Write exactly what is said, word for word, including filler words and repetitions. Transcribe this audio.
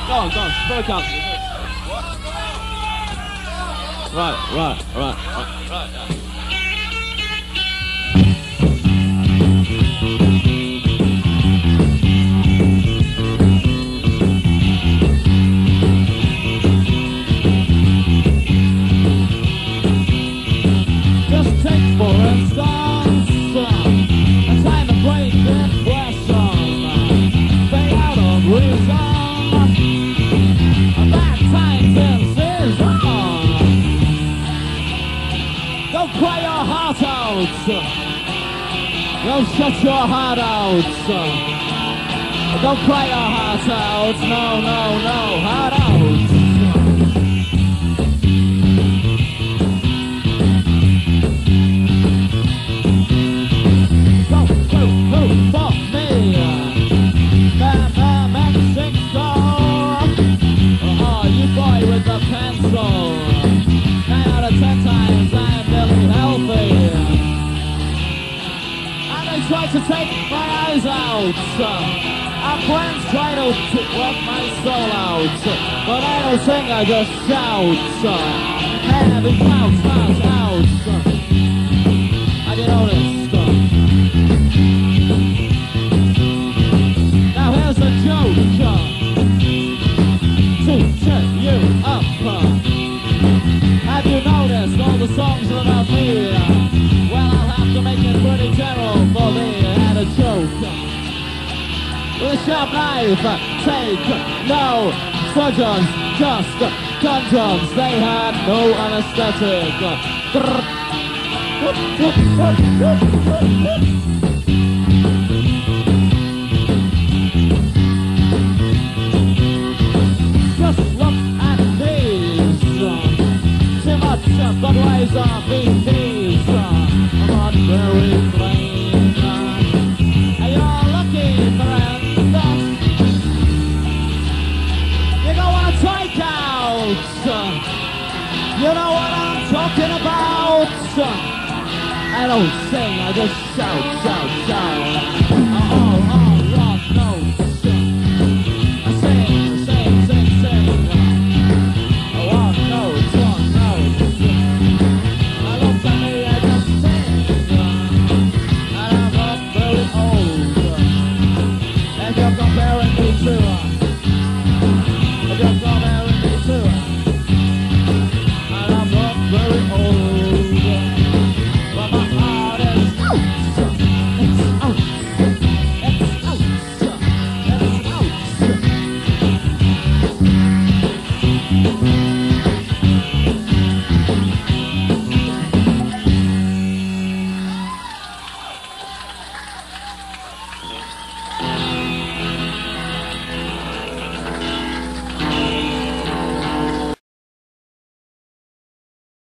Go on, go on, spur count. Right, right, right, right, right, yeah. Just take for instance a time of great depression, fade out of reason. Bad times in season. Don't cry your heart out. Don't shut your heart out. Don't cry your heart out. No, no, no, heart out. Go, go, go, fuck me. Man, man, man, sing song. Oh, you boy with the pencil. Nine out of ten times I am nearly healthy. And they try to take my eyes out. Our friends try to work my soul out. But I don't sing, I just shout. Heavy clouds, clouds out. Have you noticed? Now here's a joke. To check you up. Have you noticed all the songs about me? Well, I'll have to make it pretty general for me and a joke. With a sharp knife, take no surgeons, just condoms. They had no anesthetic. Just look at these. Too much Budweiser B Ps. I'm not very plain. And you're lucky, friend. You don't want to take out. You know what I'm talking about. I don't sing, I just shout, shout, shout. Oh, oh, rock notes. I sing, sing, sing, sing. Rock notes, rock notes. I look at me, I just sing. And I'm not very old. If you're comparing me to If you're comparing me to And I'm not very old. But my heart is out. It's out. It's out. It's out.